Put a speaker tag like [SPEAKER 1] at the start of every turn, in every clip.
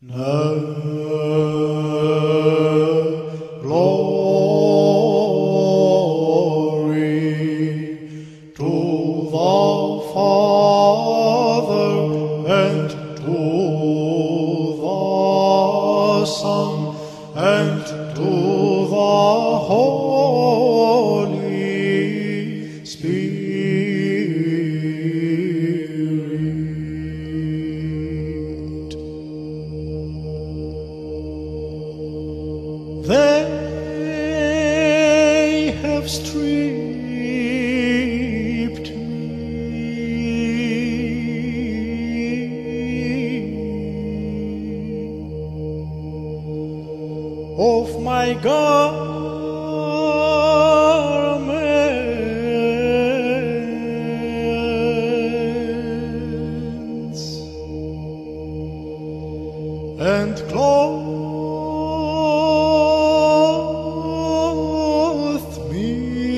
[SPEAKER 1] Now, glory to the Father and to the Son and to the Holy Spirit. They have stripped me of my garments and clothed me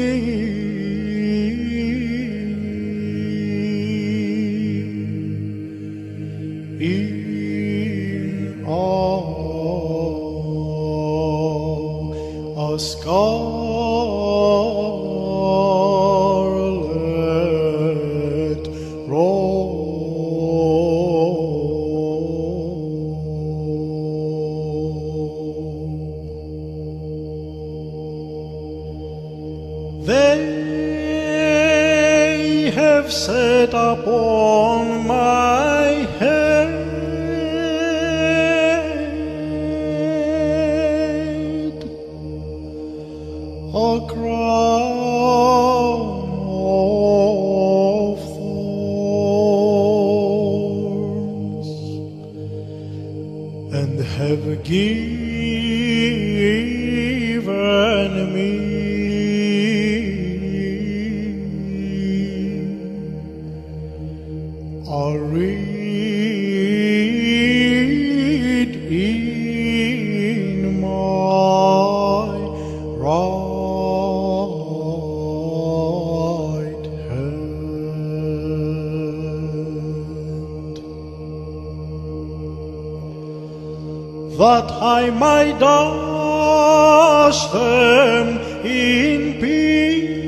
[SPEAKER 1] in a scarlet robe. They have set upon my head a crown of thorns and have given me a reed in my right hand, that I might dash them in peace